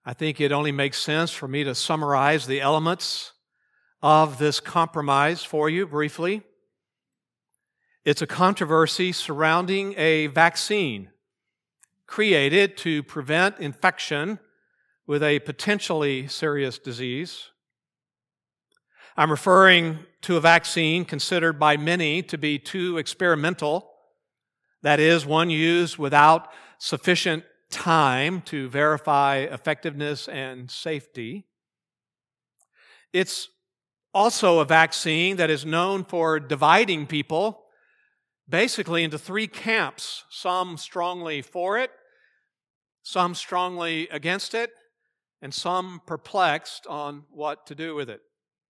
I think it only makes sense for me to summarize the elements of this compromise for you briefly. It's a controversy surrounding a vaccine created to prevent infection with a potentially serious disease. I'm referring to a vaccine considered by many to be too experimental. That is, one used without sufficient time to verify effectiveness and safety. It's also a vaccine that is known for dividing people basically into three camps, some strongly for it, some strongly against it, and some perplexed on what to do with it.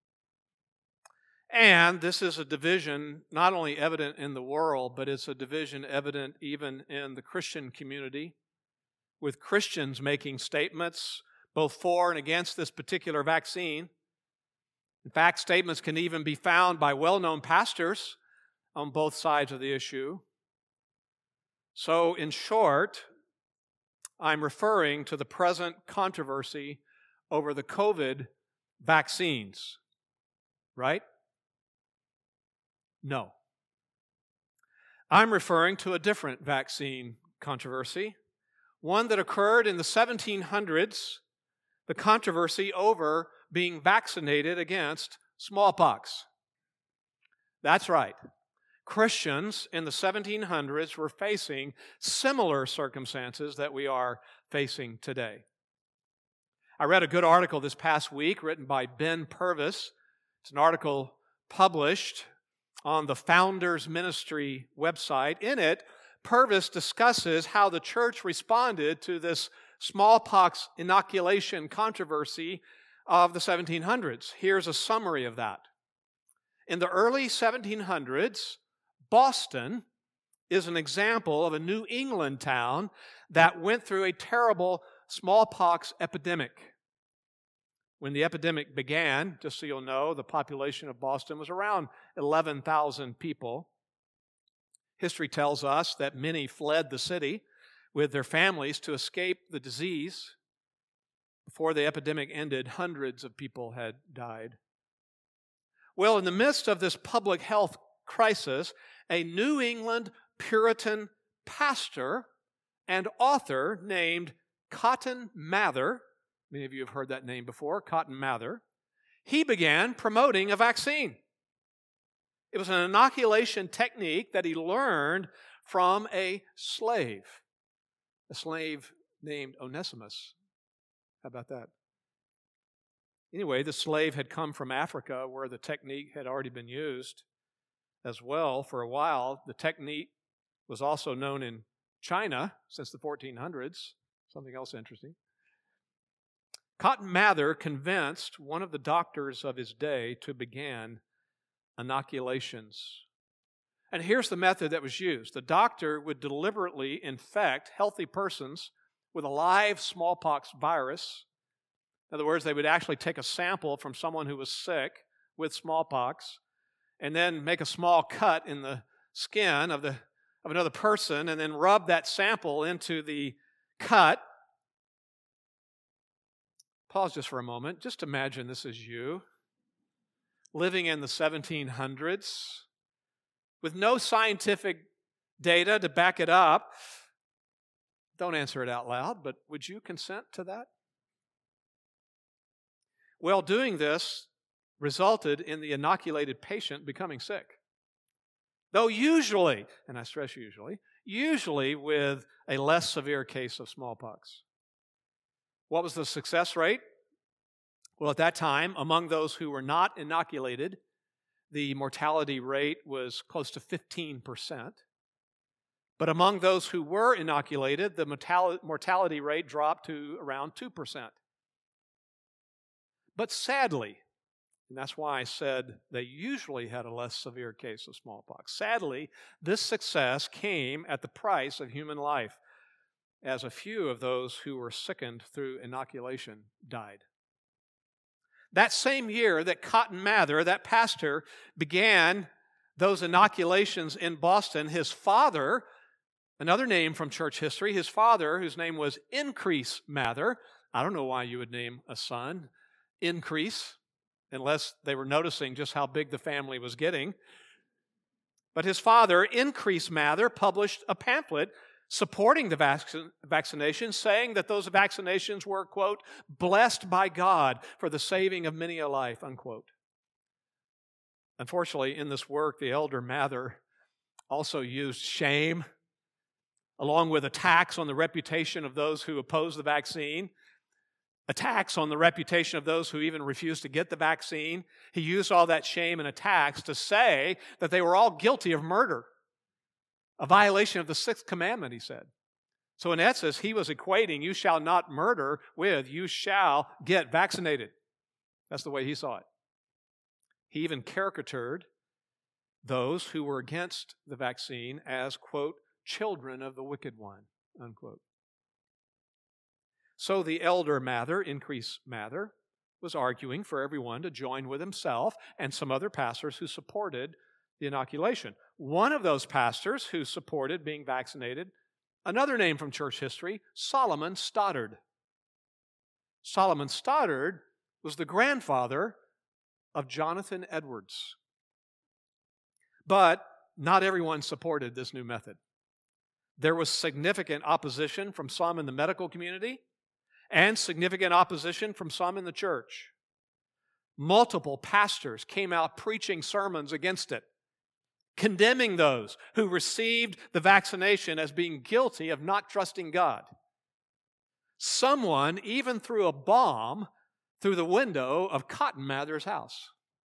And this is a division not only evident in the world, but it's a division evident even in the Christian community, with Christians making statements both for and against this particular vaccine. In fact, statements can even be found by well-known pastors on both sides of the issue. So, in short, I'm referring to the present controversy over the COVID vaccines, right? No. I'm referring to a different vaccine controversy, one that occurred in the 1700s, the controversy over being vaccinated against smallpox. That's right. Christians in the 1700s were facing similar circumstances that we are facing today. I read a good article this past week written by Ben Purvis. It's an article published on the Founders Ministry website. In it, Purvis discusses how the church responded to this smallpox inoculation controversy of the 1700s. Here's a summary of that. In the early 1700s, Boston is an example of a New England town that went through a terrible smallpox epidemic. When the epidemic began, just so you'll know, the population of Boston was around 11,000 people. History tells us that many fled the city with their families to escape the disease. Before the epidemic ended, hundreds of people had died. Well, in the midst of this public health crisis, a New England Puritan pastor and author named Cotton Mather, many of you have heard that name before, Cotton Mather, he began promoting a vaccine. It was an inoculation technique that he learned from a slave named Onesimus. How about that? Anyway, the slave had come from Africa where the technique had already been used as well for a while. The technique was also known in China since the 1400s. Something else interesting. Cotton Mather convinced one of the doctors of his day to begin inoculations. And here's the method that was used. The doctor would deliberately infect healthy persons with a live smallpox virus. In other words, they would actually take a sample from someone who was sick with smallpox and then make a small cut in the skin of another person and then rub that sample into the cut. Pause just for a moment. Just imagine this is you living in the 1700s with no scientific data to back it up. Don't answer it out loud, but would you consent to that? Well, doing this resulted in the inoculated patient becoming sick. Though usually, and I stress usually with a less severe case of smallpox. What was the success rate? Well, at that time, among those who were not inoculated, the mortality rate was close to 15%. But among those who were inoculated, the mortality rate dropped to around 2%. But sadly, and that's why I said they usually had a less severe case of smallpox. Sadly, this success came at the price of human life, as a few of those who were sickened through inoculation died. That same year that Cotton Mather, that pastor, began those inoculations in Boston, his father, another name from church history, his father, whose name was Increase Mather, I don't know why you would name a son Increase, unless they were noticing just how big the family was getting. But his father, Increase Mather, published a pamphlet supporting the vaccination, saying that those vaccinations were, quote, blessed by God for the saving of many a life, unquote. Unfortunately, in this work, the elder Mather also used shame, along with attacks on the reputation of those who oppose the vaccine, attacks on the reputation of those who even refuse to get the vaccine. He used all that shame and attacks to say that they were all guilty of murder, a violation of the sixth commandment, he said. So in essence, he was equating you shall not murder with you shall get vaccinated. That's the way he saw it. He even caricatured those who were against the vaccine as, quote, children of the wicked one, unquote. So the elder Mather, Increase Mather, was arguing for everyone to join with himself and some other pastors who supported the inoculation. One of those pastors who supported being vaccinated, another name from church history, Solomon Stoddard. Solomon Stoddard was the grandfather of Jonathan Edwards. But not everyone supported this new method. There was significant opposition from some in the medical community and significant opposition from some in the church. Multiple pastors came out preaching sermons against it, condemning those who received the vaccination as being guilty of not trusting God. Someone even threw a bomb through the window of Cotton Mather's house.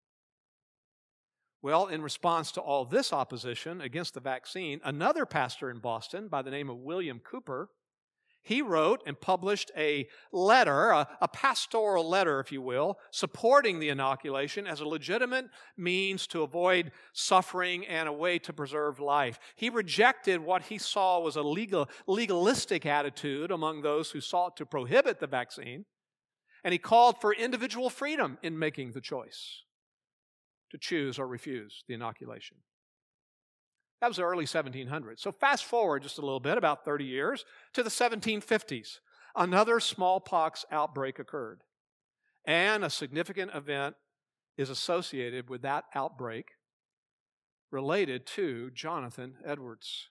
Well, in response to all this opposition against the vaccine, another pastor in Boston by the name of William Cooper, he wrote and published a letter, a pastoral letter, if you will, supporting the inoculation as a legitimate means to avoid suffering and a way to preserve life. He rejected what he saw was a legalistic attitude among those who sought to prohibit the vaccine, and he called for individual freedom in making the choice to choose or refuse the inoculation. That was the early 1700s. So fast forward just a little bit, about 30 years, to the 1750s. Another smallpox outbreak occurred. And a significant event is associated with that outbreak related to Jonathan Edwards.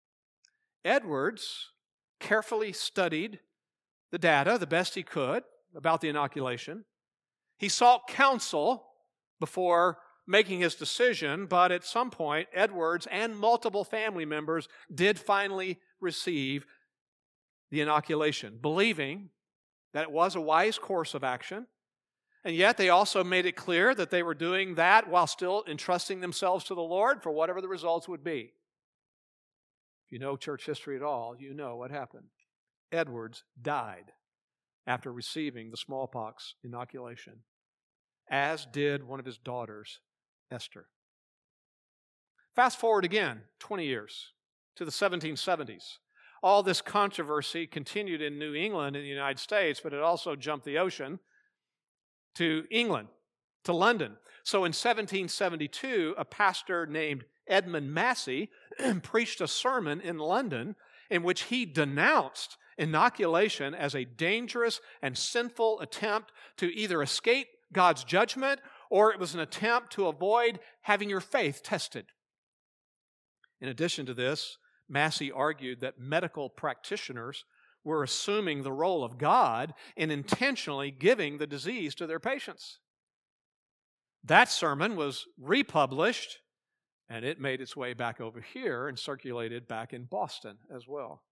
Edwards carefully studied the data the best he could about the inoculation. He sought counsel before making his decision, but at some point, Edwards and multiple family members did finally receive the inoculation, believing that it was a wise course of action, and yet they also made it clear that they were doing that while still entrusting themselves to the Lord for whatever the results would be. If you know church history at all, you know what happened. Edwards died after receiving the smallpox inoculation, as did one of his daughters, Esther. Fast forward again 20 years to the 1770s. All this controversy continued in New England in the United States, but it also jumped the ocean to England, to London. So in 1772, a pastor named Edmund Massey preached a sermon in London in which he denounced inoculation as a dangerous and sinful attempt to either escape God's judgment, or it was an attempt to avoid having your faith tested. In addition to this, Massey argued that medical practitioners were assuming the role of God in intentionally giving the disease to their patients. That sermon was republished, and it made its way back over here and circulated back in Boston as well.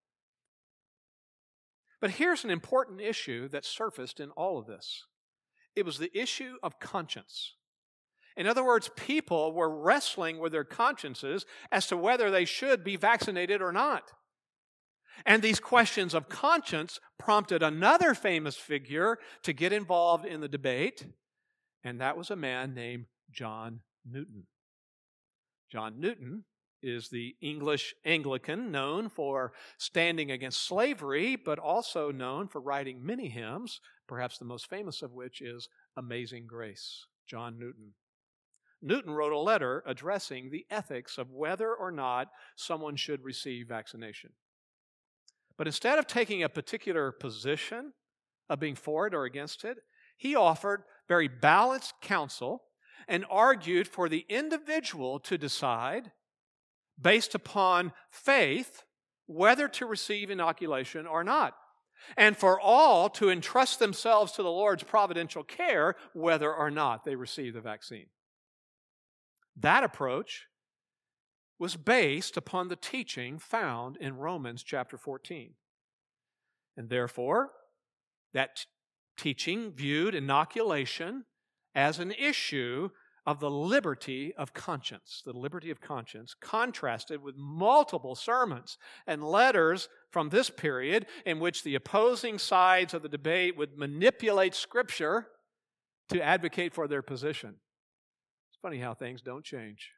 But here's an important issue that surfaced in all of this. It was the issue of conscience. In other words, people were wrestling with their consciences as to whether they should be vaccinated or not. And these questions of conscience prompted another famous figure to get involved in the debate, and that was a man named John Newton. John Newton is the English Anglican known for standing against slavery, but also known for writing many hymns, perhaps the most famous of which is Amazing Grace. John Newton. Newton wrote a letter addressing the ethics of whether or not someone should receive vaccination. But instead of taking a particular position of being for it or against it. He offered very balanced counsel and argued for the individual to decide, based upon faith, whether to receive inoculation or not, and for all to entrust themselves to the Lord's providential care, whether or not they receive the vaccine. That approach was based upon the teaching found in Romans chapter 14. And therefore, that teaching viewed inoculation as an issue of the liberty of conscience. The liberty of conscience contrasted with multiple sermons and letters from this period in which the opposing sides of the debate would manipulate Scripture to advocate for their position. It's funny how things don't change.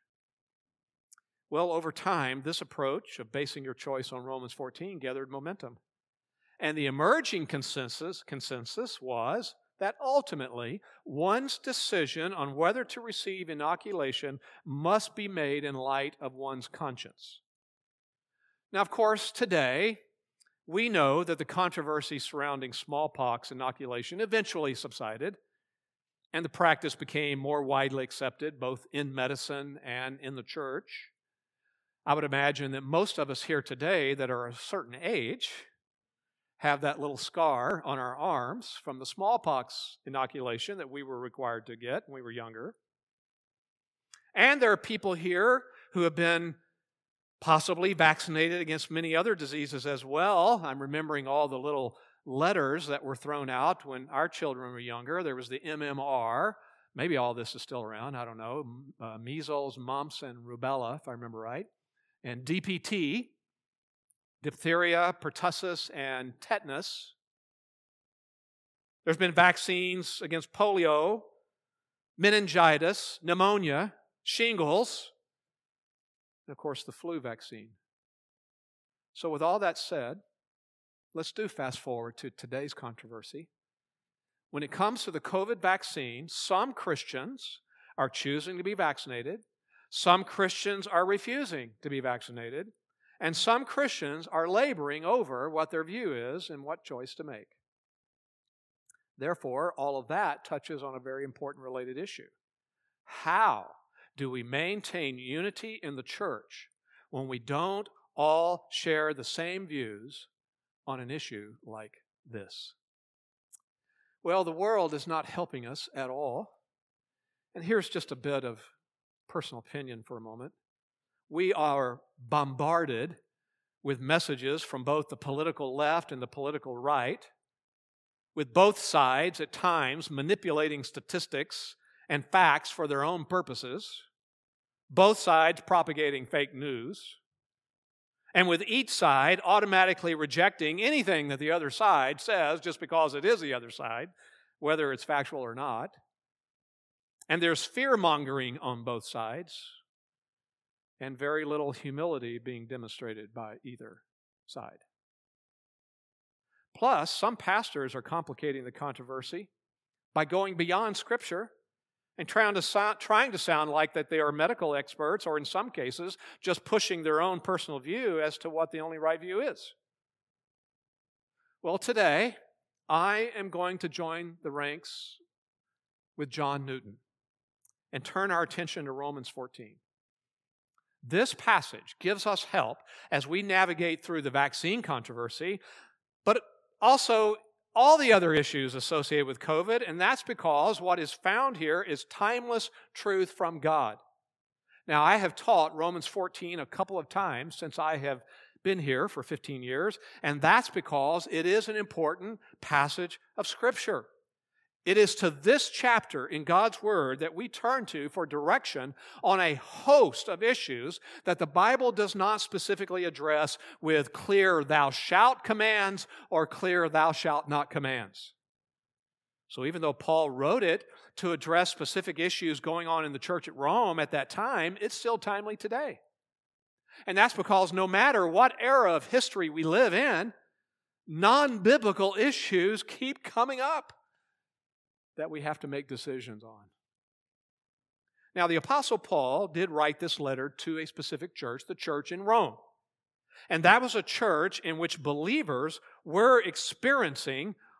Well, over time, this approach of basing your choice on Romans 14 gathered momentum. And the emerging consensus was that ultimately one's decision on whether to receive inoculation must be made in light of one's conscience. Now, of course, today, we know that the controversy surrounding smallpox inoculation eventually subsided, and the practice became more widely accepted both in medicine and in the church. I would imagine that most of us here today that are a certain age have that little scar on our arms from the smallpox inoculation that we were required to get when we were younger. And there are people here who have been possibly vaccinated against many other diseases as well. I'm remembering all the little letters that were thrown out when our children were younger. There was the MMR. Maybe all this is still around. I don't know. Measles, mumps, and rubella, if I remember right. And DPT, diphtheria, pertussis, and tetanus. There's been vaccines against polio, meningitis, pneumonia, shingles, and of course the flu vaccine. So with all that said, let's do fast forward to today's controversy. When it comes to the COVID vaccine, some Christians are choosing to be vaccinated, some Christians are refusing to be vaccinated, and some Christians are laboring over what their view is and what choice to make. Therefore, all of that touches on a very important related issue. How do we maintain unity in the church when we don't all share the same views on an issue like this? Well, the world is not helping us at all. And here's just a bit of personal opinion for a moment. We are bombarded with messages from both the political left and the political right, with both sides at times manipulating statistics and facts for their own purposes, both sides propagating fake news, and with each side automatically rejecting anything that the other side says just because it is the other side, whether it's factual or not. And there's fear-mongering on both sides, and very little humility being demonstrated by either side. Plus, some pastors are complicating the controversy by going beyond Scripture and trying to sound like that they are medical experts, or in some cases, just pushing their own personal view as to what the only right view is. Well, today, I am going to join the ranks with John Newton and turn our attention to Romans 14. This passage gives us help as we navigate through the vaccine controversy, but also all the other issues associated with COVID, and that's because what is found here is timeless truth from God. Now, I have taught Romans 14 a couple of times since I have been here for 15 years, and that's because it is an important passage of Scripture. It is to this chapter in God's Word that we turn to for direction on a host of issues that the Bible does not specifically address with clear thou shalt commands or clear thou shalt not commands. So even though Paul wrote it to address specific issues going on in the church at Rome at that time, it's still timely today. And that's because no matter what era of history we live in, non-biblical issues keep coming up that we have to make decisions on. Now, the Apostle Paul did write this letter to a specific church, the church in Rome. And that was a church in which believers were experiencing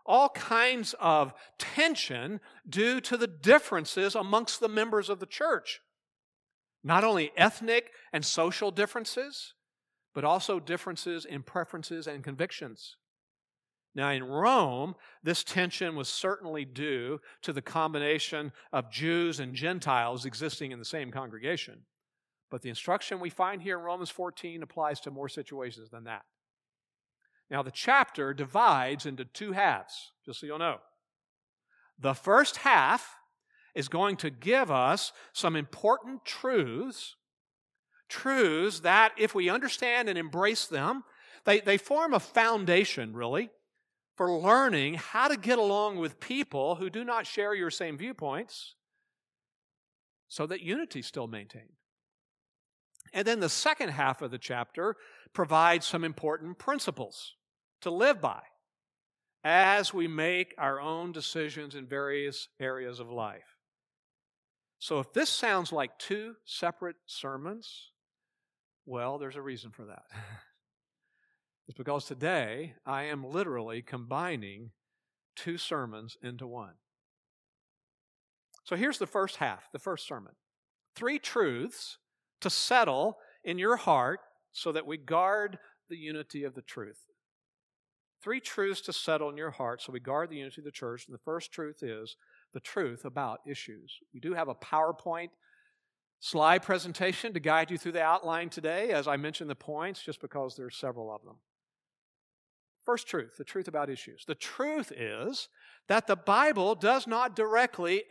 all kinds of tension due to the differences amongst the members of the church. Not only ethnic and social differences, but also differences in preferences and convictions. Now, in Rome, this tension was certainly due to the combination of Jews and Gentiles existing in the same congregation. But the instruction we find here in Romans 14 applies to more situations than that. Now, the chapter divides into two halves, just so you'll know. The first half is going to give us some important truths that, if we understand and embrace them, they form a foundation, really, for learning how to get along with people who do not share your same viewpoints so that unity is still maintained. And then the second half of the chapter provides some important principles to live by as we make our own decisions in various areas of life. So if this sounds like two separate sermons, well, there's a reason for that. It's because today I am literally combining two sermons into one. So here's the first half, the first sermon. 3 truths to settle in your heart so that we guard the unity of the truth. 3 truths to settle in your heart so we guard the unity of the church. And the first truth is the truth about issues. We do have a PowerPoint slide presentation to guide you through the outline today, as I mentioned the points, just because there's several of them. First truth, the truth about issues. The truth is that the Bible does not directly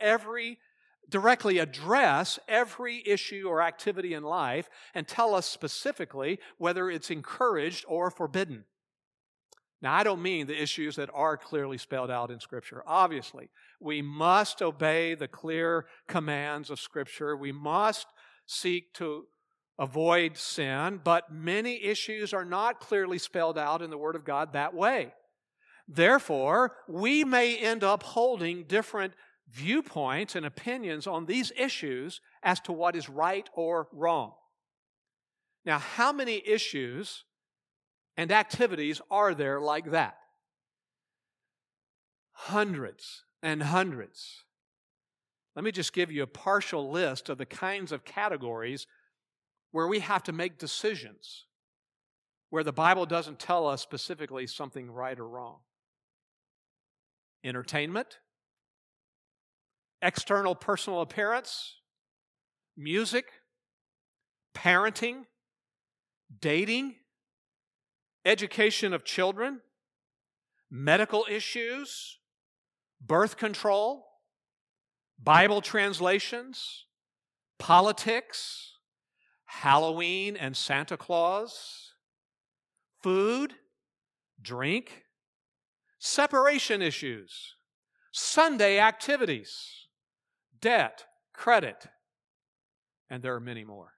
address every issue or activity in life and tell us specifically whether it's encouraged or forbidden. Now, I don't mean the issues that are clearly spelled out in Scripture. Obviously, we must obey the clear commands of Scripture. We must seek to avoid sin, but many issues are not clearly spelled out in the Word of God that way. Therefore, we may end up holding different viewpoints and opinions on these issues as to what is right or wrong. Now, how many issues and activities are there like that? Hundreds and hundreds. Let me just give you a partial list of the kinds of categories where we have to make decisions, where the Bible doesn't tell us specifically something right or wrong. Entertainment, external personal appearance, music, parenting, dating, education of children, medical issues, birth control, Bible translations, politics, Halloween and Santa Claus, food, drink, separation issues, Sunday activities, debt, credit, and there are many more.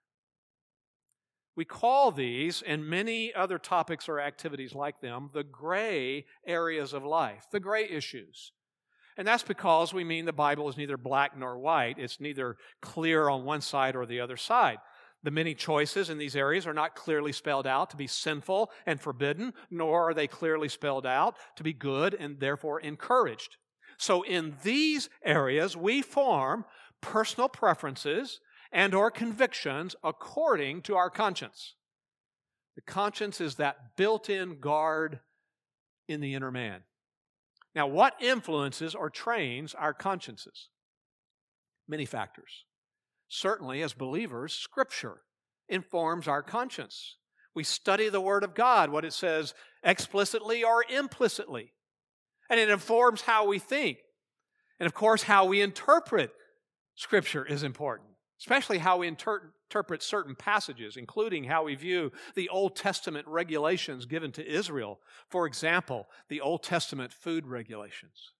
We call these, and many other topics or activities like them, the gray areas of life, the gray issues. And that's because we mean the Bible is neither black nor white. It's neither clear on one side or the other side. The many choices in these areas are not clearly spelled out to be sinful and forbidden, nor are they clearly spelled out to be good and therefore encouraged. So in these areas, we form personal preferences and or convictions according to our conscience. The conscience is that built-in guard in the inner man. Now, what influences or trains our consciences? Many factors. Certainly, as believers, Scripture informs our conscience. We study the Word of God, what it says explicitly or implicitly. And it informs how we think. And of course, how we interpret Scripture is important, especially how we interpret certain passages, including how we view the Old Testament regulations given to Israel. For example, the Old Testament food regulations.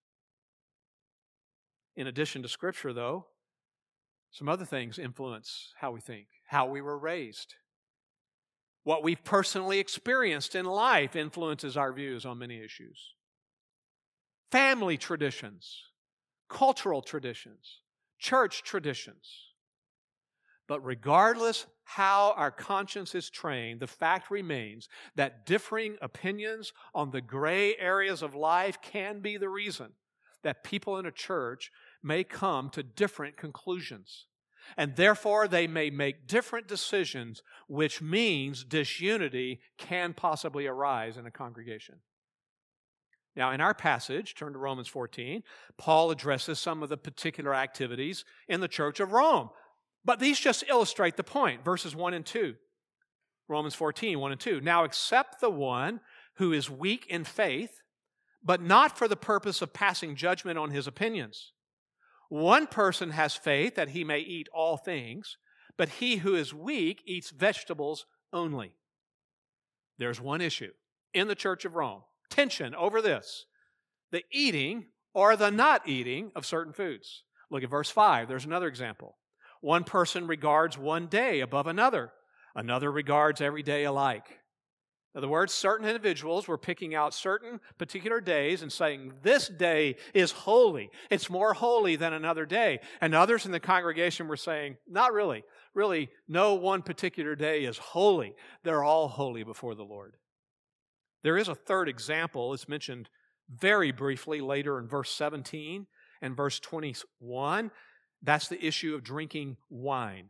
In addition to Scripture, though, some other things influence how we think, how we were raised. What we've personally experienced in life influences our views on many issues. Family traditions, cultural traditions, church traditions. But regardless how our conscience is trained, the fact remains that differing opinions on the gray areas of life can be the reason that people in a church may come to different conclusions. And therefore, they may make different decisions, which means disunity can possibly arise in a congregation. Now, in our passage, turn to Romans 14, Paul addresses some of the particular activities in the church of Rome. But these just illustrate the point, verses 1 and 2. Romans 14, 1 and 2. Now accept the one who is weak in faith, but not for the purpose of passing judgment on his opinions. One person has faith that he may eat all things, but he who is weak eats vegetables only. There's one issue in the church of Rome. Tension over this. The eating or the not eating of certain foods. Look at verse 5. There's another example. One person regards one day above another. Another regards every day alike. In other words, certain individuals were picking out certain particular days and saying, this day is holy. It's more holy than another day. And others in the congregation were saying, not really. Really, no one particular day is holy. They're all holy before the Lord. There is a third example. It's mentioned very briefly later in verse 17 and verse 21. That's the issue of drinking wine.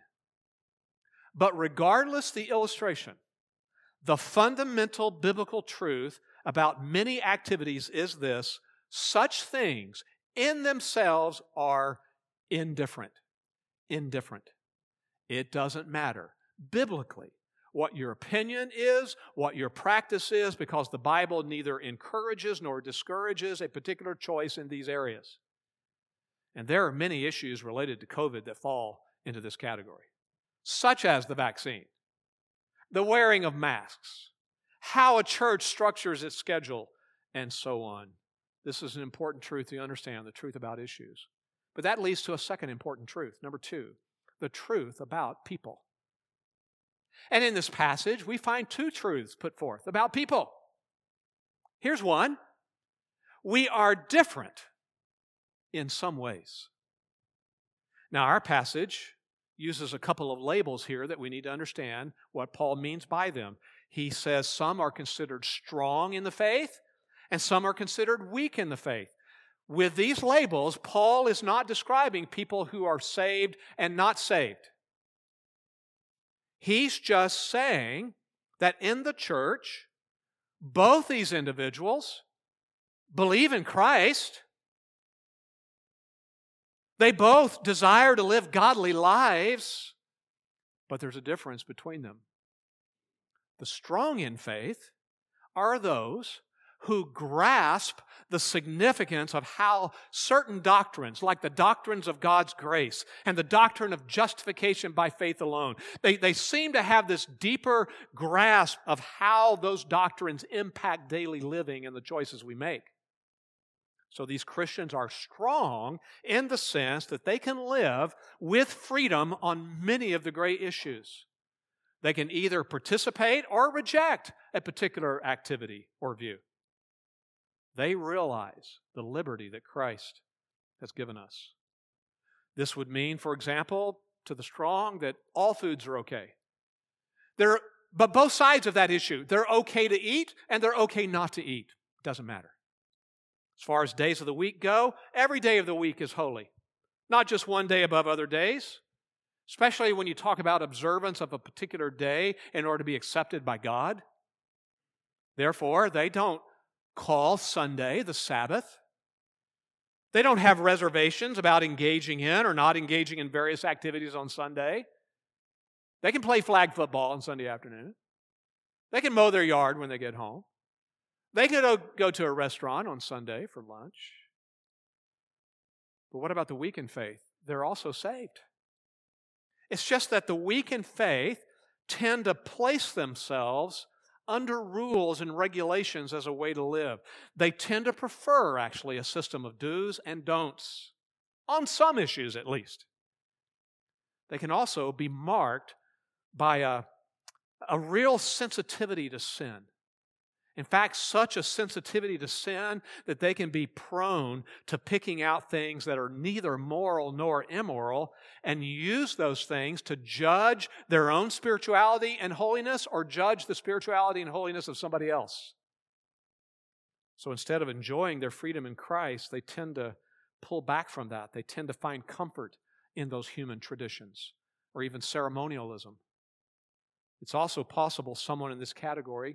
But regardless the illustration, the fundamental biblical truth about many activities is this: such things in themselves are indifferent. Indifferent. It doesn't matter biblically what your opinion is, what your practice is, because the Bible neither encourages nor discourages a particular choice in these areas. And there are many issues related to COVID that fall into this category, such as the vaccine, the wearing of masks, how a church structures its schedule, and so on. This is an important truth to understand, the truth about issues. But that leads to a second important truth. Number 2, the truth about people. And in this passage, we find 2 truths put forth about people. Here's one. We are different in some ways. Now, our passage uses a couple of labels here that we need to understand what Paul means by them. He says some are considered strong in the faith, and some are considered weak in the faith. With these labels, Paul is not describing people who are saved and not saved. He's just saying that in the church, both these individuals believe in Christ. They both desire to live godly lives, but there's a difference between them. The strong in faith are those who grasp the significance of how certain doctrines, like the doctrines of God's grace and the doctrine of justification by faith alone, they seem to have this deeper grasp of how those doctrines impact daily living and the choices we make. So these Christians are strong in the sense that they can live with freedom on many of the great issues. They can either participate or reject a particular activity or view. They realize the liberty that Christ has given us. This would mean, for example, to the strong that all foods are okay. But both sides of that issue, they're okay to eat and they're okay not to eat. Doesn't matter. As far as days of the week go, every day of the week is holy. Not just one day above other days, especially when you talk about observance of a particular day in order to be accepted by God. Therefore, they don't call Sunday the Sabbath. They don't have reservations about engaging in or not engaging in various activities on Sunday. They can play flag football on Sunday afternoon. They can mow their yard when they get home. They could go to a restaurant on Sunday for lunch. But what about the weak in faith? They're also saved. It's just that the weak in faith tend to place themselves under rules and regulations as a way to live. They tend to prefer, actually, a system of do's and don'ts, on some issues at least. They can also be marked by a real sensitivity to sin In fact, such a sensitivity to sin that they can be prone to picking out things that are neither moral nor immoral and use those things to judge their own spirituality and holiness or judge the spirituality and holiness of somebody else. So instead of enjoying their freedom in Christ, they tend to pull back from that. They tend to find comfort in those human traditions or even ceremonialism. It's also possible someone in this category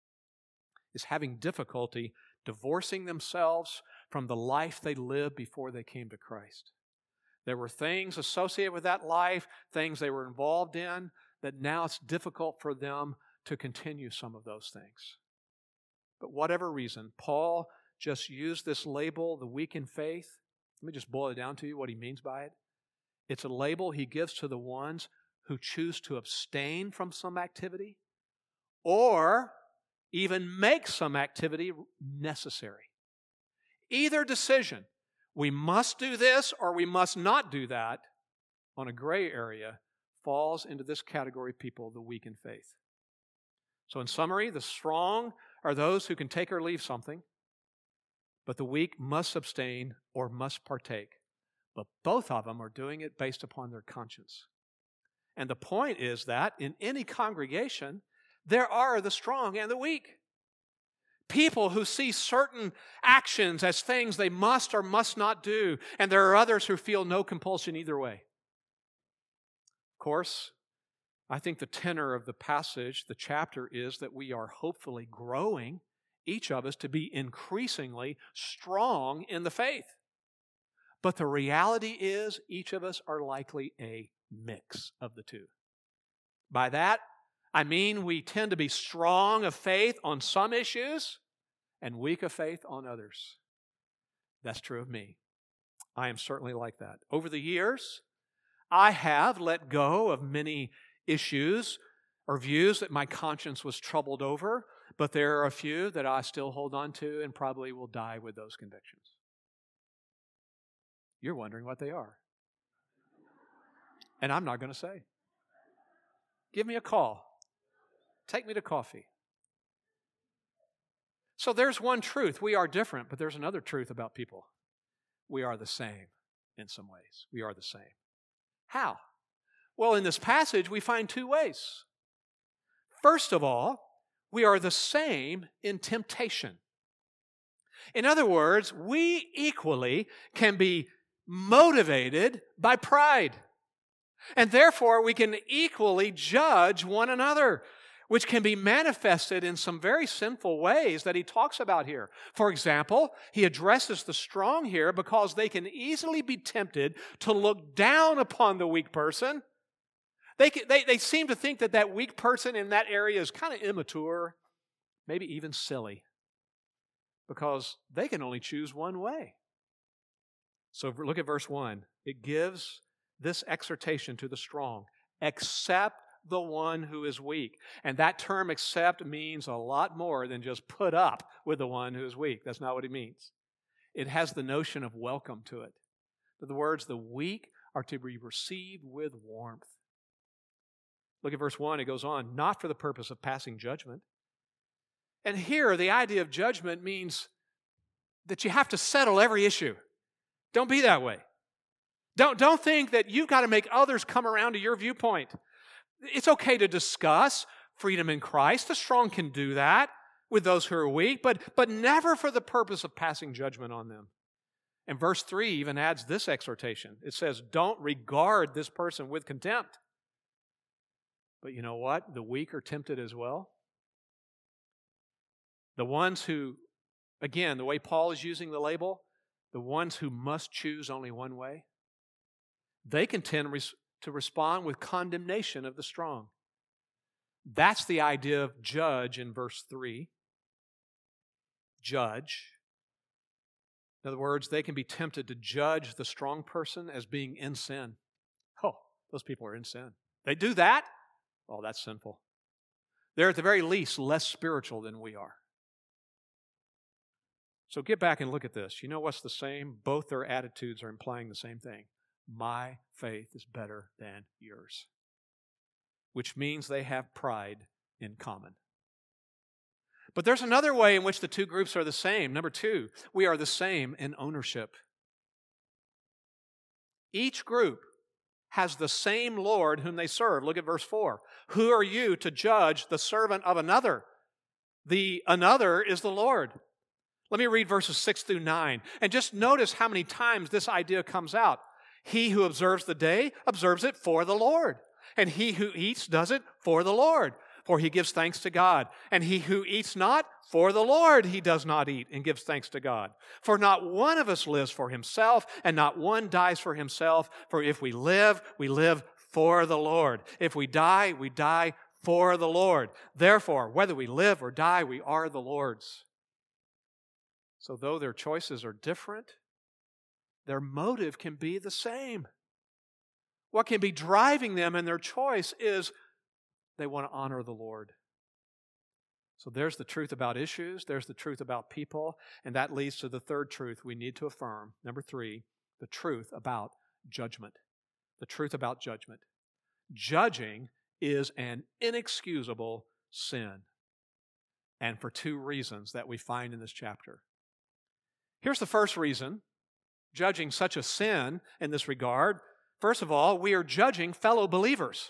is having difficulty divorcing themselves from the life they lived before they came to Christ. There were things associated with that life, things they were involved in, that now it's difficult for them to continue some of those things. But whatever reason, Paul just used this label, the weak in faith. Let me just boil it down to you what he means by it. It's a label he gives to the ones who choose to abstain from some activity or even make some activity necessary. Either decision, we must do this or we must not do that, on a gray area, falls into this category of people, the weak in faith. So in summary, the strong are those who can take or leave something, but the weak must abstain or must partake. But both of them are doing it based upon their conscience. And the point is that in any congregation, there are the strong and the weak. People who see certain actions as things they must or must not do, and there are others who feel no compulsion either way. Of course, I think the tenor of the passage, the chapter, is that we are hopefully growing, each of us, to be increasingly strong in the faith. But the reality is each of us are likely a mix of the two. By that, I mean we tend to be strong of faith on some issues and weak of faith on others. That's true of me. I am certainly like that. Over the years, I have let go of many issues or views that my conscience was troubled over, but there are a few that I still hold on to and probably will die with those convictions. You're wondering what they are. And I'm not going to say. Give me a call. Take me to coffee. So there's one truth. We are different, but there's another truth about people. We are the same in some ways. We are the same. How? Well, in this passage, we find two ways. First of all, we are the same in temptation. In other words, we equally can be motivated by pride. And therefore, we can equally judge one another, which can be manifested in some very sinful ways that he talks about here. For example, he addresses the strong here because they can easily be tempted to look down upon the weak person. They seem to think that weak person in that area is kind of immature, maybe even silly, because they can only choose one way. So look at verse 1. It gives this exhortation to the strong: accept the one who is weak. And that term accept means a lot more than just put up with the one who is weak. That's not what it means. It has the notion of welcome to it. In other words, the weak are to be received with warmth. Look at verse 1. It goes on, not for the purpose of passing judgment. And here, the idea of judgment means that you have to settle every issue. Don't be that way. Don't think that you've got to make others come around to your viewpoint. It's okay to discuss freedom in Christ. The strong can do that with those who are weak, but never for the purpose of passing judgment on them. And verse 3 even adds this exhortation. It says, don't regard this person with contempt. But you know what? The weak are tempted as well. The ones who, again, the way Paul is using the label, the ones who must choose only one way, they can tend to respond with condemnation of the strong. That's the idea of judge in verse 3. Judge. In other words, they can be tempted to judge the strong person as being in sin. Oh, those people are in sin. They do that? Oh, that's sinful. They're at the very least less spiritual than we are. So get back and look at this. You know what's the same? Both their attitudes are implying the same thing. My faith is better than yours. Which means they have pride in common. But there's another way in which the two groups are the same. Number two, we are the same in ownership. Each group has the same Lord whom they serve. Look at verse 4. Who are you to judge the servant of another? The another is the Lord. Let me read verses 6 through 9. And just notice how many times this idea comes out. He who observes the day observes it for the Lord. And he who eats does it for the Lord, for he gives thanks to God. And he who eats not, for the Lord he does not eat and gives thanks to God. For not one of us lives for himself, and not one dies for himself. For if we live for the Lord. If we die for the Lord. Therefore, whether we live or die, we are the Lord's. So though their choices are different, their motive can be the same. What can be driving them in their choice is they want to honor the Lord. So there's the truth about issues, there's the truth about people, and that leads to the third truth we need to affirm. Number 3, the truth about judgment. The truth about judgment. Judging is an inexcusable sin, and for 2 reasons that we find in this chapter. Here's the first reason judging such a sin in this regard. First of all, we are judging fellow believers.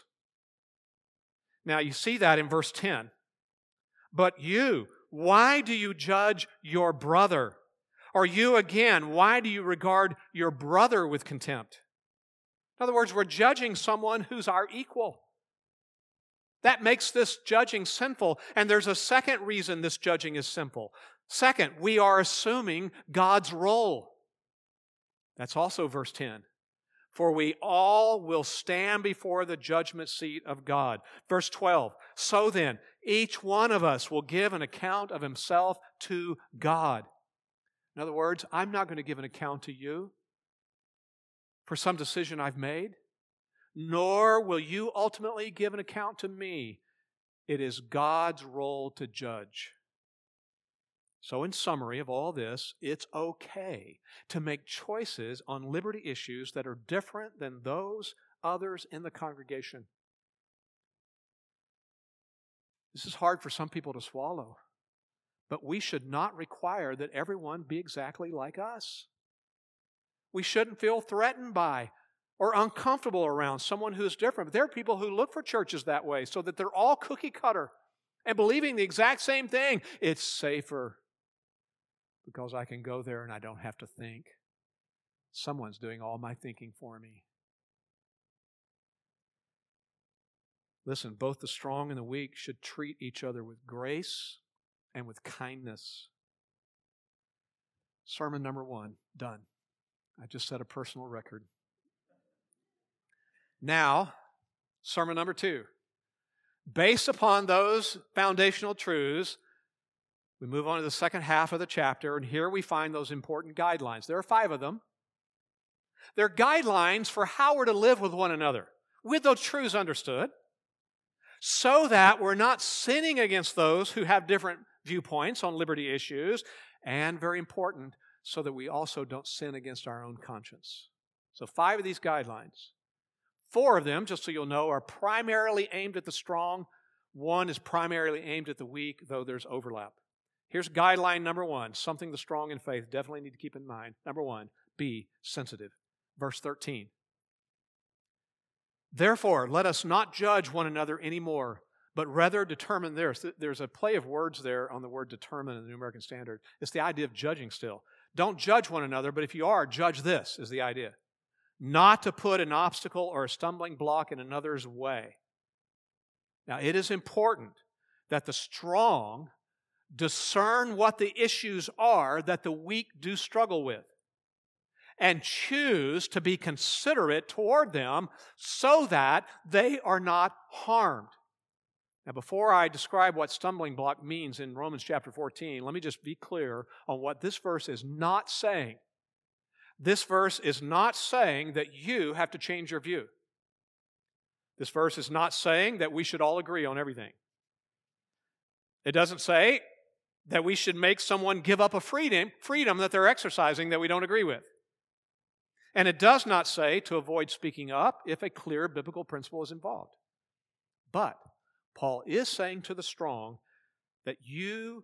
Now, you see that in verse 10. But you, why do you judge your brother? Or you again, why do you regard your brother with contempt? In other words, we're judging someone who's our equal. That makes this judging sinful. And there's a second reason this judging is sinful. Second, we are assuming God's role. That's also verse 10. For we all will stand before the judgment seat of God. Verse 12. So then, each one of us will give an account of himself to God. In other words, I'm not going to give an account to you for some decision I've made, nor will you ultimately give an account to me. It is God's role to judge. So in summary of all this, it's okay to make choices on liberty issues that are different than those others in the congregation. This is hard for some people to swallow, but we should not require that everyone be exactly like us. We shouldn't feel threatened by or uncomfortable around someone who is different. But there are people who look for churches that way so that they're all cookie cutter and believing the exact same thing. It's safer because I can go there and I don't have to think. Someone's doing all my thinking for me. Listen, both the strong and the weak should treat each other with grace and with kindness. Sermon number 1, done. I just set a personal record. Now, sermon number 2. Based upon those foundational truths, we move on to the second half of the chapter, and here we find those important guidelines. There are 5 of them. They're guidelines for how we're to live with one another, with those truths understood, so that we're not sinning against those who have different viewpoints on liberty issues, and very important, so that we also don't sin against our own conscience. So 5 of these guidelines. 4 of them, just so you'll know, are primarily aimed at the strong. 1 is primarily aimed at the weak, though there's overlap. Here's guideline number 1, something the strong in faith definitely need to keep in mind. Number 1, be sensitive. Verse 13. Therefore, let us not judge one another anymore, but rather determine theirs. There's a play of words there on the word determine in the New American Standard. It's the idea of judging still. Don't judge one another, but if you are, judge this, is the idea. Not to put an obstacle or a stumbling block in another's way. Now, it is important that the strong discern what the issues are that the weak do struggle with, and choose to be considerate toward them so that they are not harmed. Now, before I describe what stumbling block means in Romans chapter 14, let me just be clear on what this verse is not saying. This verse is not saying that you have to change your view. This verse is not saying that we should all agree on everything. It doesn't say that we should make someone give up a freedom that they're exercising that we don't agree with. And it does not say to avoid speaking up if a clear biblical principle is involved. But Paul is saying to the strong that you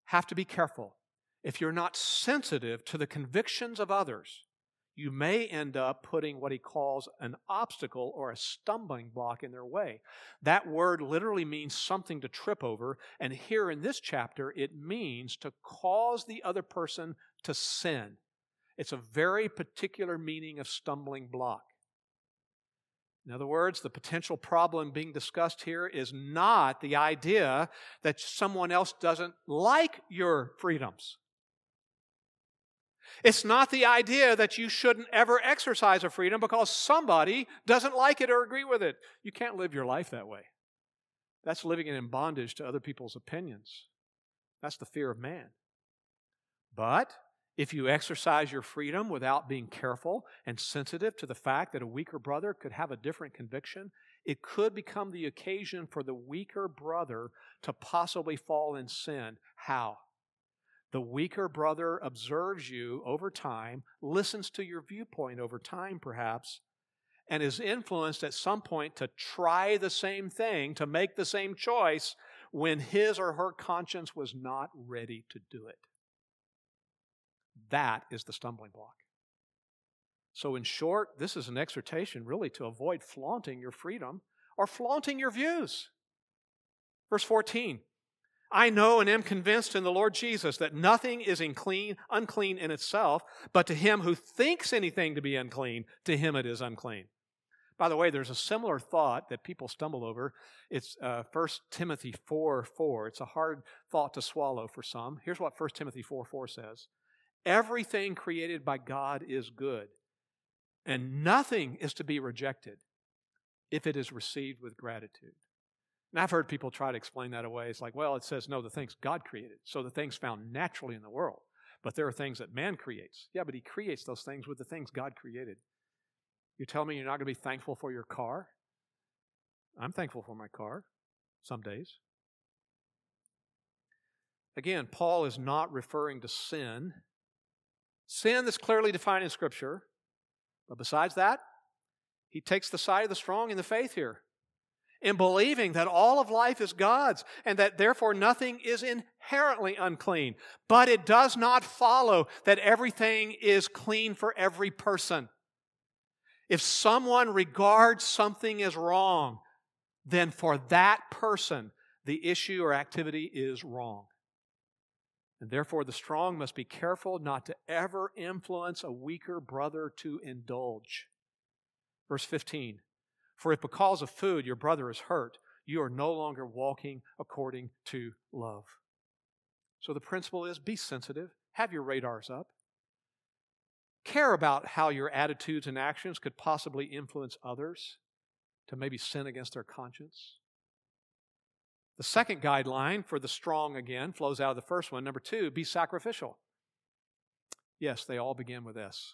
have to be careful. If you're not sensitive to the convictions of others, you may end up putting what he calls an obstacle or a stumbling block in their way. That word literally means something to trip over, and here in this chapter, it means to cause the other person to sin. It's a very particular meaning of stumbling block. In other words, the potential problem being discussed here is not the idea that someone else doesn't like your freedoms. It's not the idea that you shouldn't ever exercise a freedom because somebody doesn't like it or agree with it. You can't live your life that way. That's living in bondage to other people's opinions. That's the fear of man. But if you exercise your freedom without being careful and sensitive to the fact that a weaker brother could have a different conviction, it could become the occasion for the weaker brother to possibly fall in sin. How? The weaker brother observes you over time, listens to your viewpoint over time perhaps, and is influenced at some point to try the same thing, to make the same choice when his or her conscience was not ready to do it. That is the stumbling block. So in short, this is an exhortation really to avoid flaunting your freedom or flaunting your views. Verse 14, I know and am convinced in the Lord Jesus that nothing is unclean in itself, but to him who thinks anything to be unclean, to him it is unclean. By the way, there's a similar thought that people stumble over. It's 1 Timothy 4:4. It's a hard thought to swallow for some. Here's what 1 Timothy 4:4 says. Everything created by God is good, and nothing is to be rejected if it is received with gratitude. And I've heard people try to explain that away. It's like, well, it says, no, the things God created. So the things found naturally in the world. But there are things that man creates. Yeah, but he creates those things with the things God created. You tell me you're not going to be thankful for your car? I'm thankful for my car some days. Again, Paul is not referring to sin. Sin that's clearly defined in Scripture. But besides that, he takes the side of the strong in the faith here, in believing that all of life is God's and that therefore nothing is inherently unclean. But it does not follow that everything is clean for every person. If someone regards something as wrong, then for that person, the issue or activity is wrong. And therefore, the strong must be careful not to ever influence a weaker brother to indulge. Verse 15, for if because of food your brother is hurt, you are no longer walking according to love. So the principle is be sensitive, have your radars up, care about how your attitudes and actions could possibly influence others to maybe sin against their conscience. The second guideline for the strong, again, flows out of the first one. Number 2, be sacrificial. Yes, they all begin with S.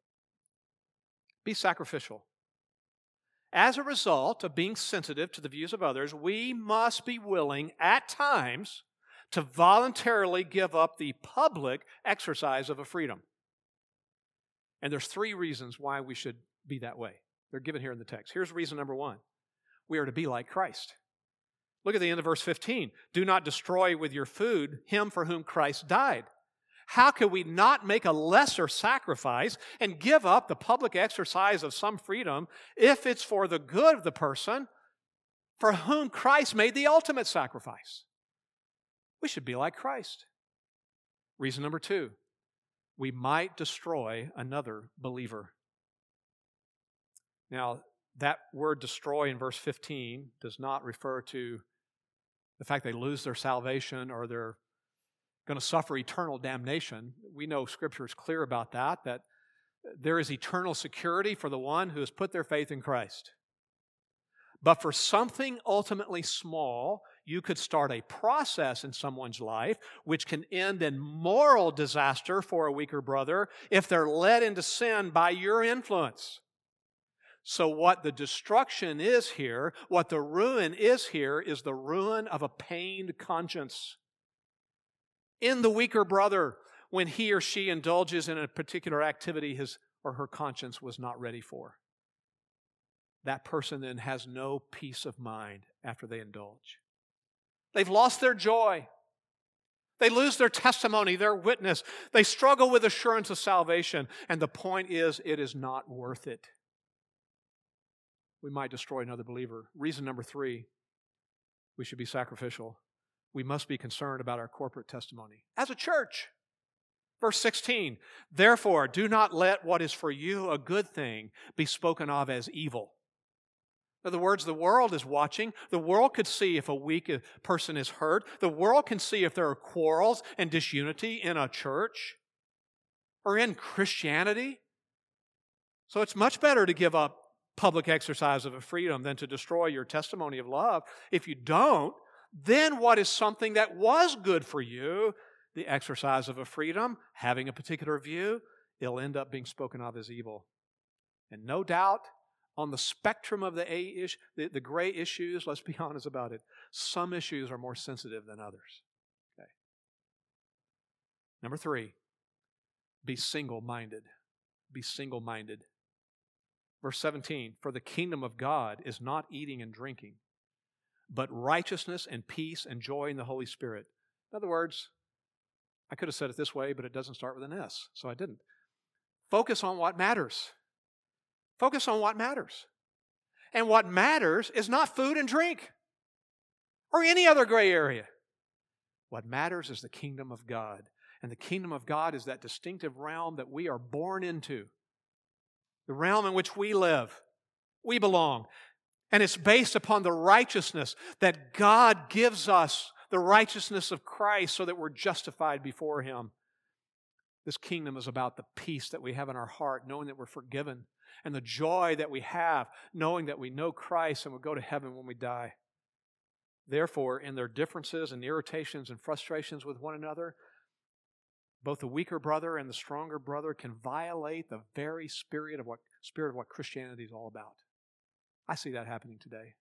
Be sacrificial. As a result of being sensitive to the views of others, we must be willing at times to voluntarily give up the public exercise of a freedom. And there's 3 reasons why we should be that way. They're given here in the text. Here's reason number 1. We are to be like Christ. Look at the end of verse 15. Do not destroy with your food him for whom Christ died. How can we not make a lesser sacrifice and give up the public exercise of some freedom if it's for the good of the person for whom Christ made the ultimate sacrifice? We should be like Christ. Reason number 2. We might destroy another believer. Now, that word destroy in verse 15 does not refer to the fact they lose their salvation or they're going to suffer eternal damnation. We know Scripture is clear about that there is eternal security for the one who has put their faith in Christ. But for something ultimately small, you could start a process in someone's life which can end in moral disaster for a weaker brother if they're led into sin by your influence. So what the destruction is here, what the ruin is here, is the ruin of a pained conscience in the weaker brother when he or she indulges in a particular activity his or her conscience was not ready for. That person then has no peace of mind after they indulge. They've lost their joy. They lose their testimony, their witness. They struggle with assurance of salvation. And the point is, it is not worth it. We might destroy another believer. Reason number 3, we should be sacrificial. We must be concerned about our corporate testimony as a church. Verse 16, therefore, do not let what is for you a good thing be spoken of as evil. In other words, the world is watching. The world could see if a weak person is hurt. The world can see if there are quarrels and disunity in a church or in Christianity. So it's much better to give up public exercise of a freedom than to destroy your testimony of love. If you don't, then what is something that was good for you, the exercise of a freedom, having a particular view, it'll end up being spoken of as evil. And no doubt, on the spectrum of the gray issues, let's be honest about it, some issues are more sensitive than others. Okay. Number 3, be single-minded. Be single-minded. Verse 17, for the kingdom of God is not eating and drinking, but righteousness and peace and joy in the Holy Spirit. In other words, I could have said it this way, but it doesn't start with an S, so I didn't. Focus on what matters. Focus on what matters. And what matters is not food and drink or any other gray area. What matters is the kingdom of God. And the kingdom of God is that distinctive realm that we are born into. The realm in which we live. We belong. And it's based upon the righteousness that God gives us, the righteousness of Christ, so that we're justified before Him. This kingdom is about the peace that we have in our heart, knowing that we're forgiven, and the joy that we have, knowing that we know Christ and will go to heaven when we die. Therefore, in their differences and irritations and frustrations with one another, both the weaker brother and the stronger brother can violate the very spirit of what Christianity is all about. I see that happening today.